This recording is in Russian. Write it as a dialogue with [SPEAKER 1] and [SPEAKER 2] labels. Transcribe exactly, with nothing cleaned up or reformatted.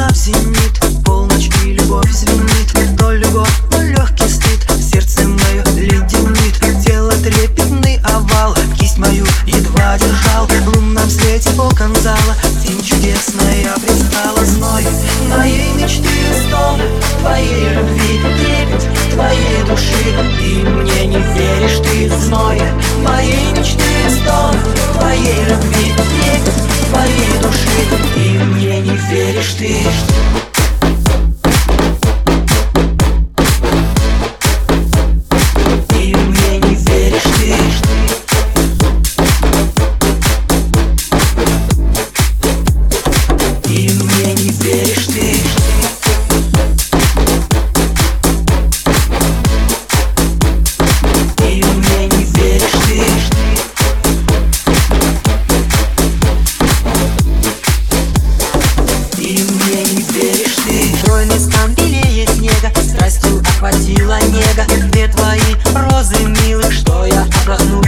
[SPEAKER 1] в зенит, полночь и любовь звенит. То любовь, то легкий стыд, сердце мое леденит. Тело трепетный овал, кисть мою едва держал. В лунном свете окон зала тень чудесная предстала. Зной моей мечты, стон твоей любви, трепет твоей души. И мне не веришь ты, зной моей мечты, стон твоей любви, трепет твоей души. И мне не веришь ты. Стройный стан белее снега, страстью охватила нега. Две твои розы, милых, что я отдохну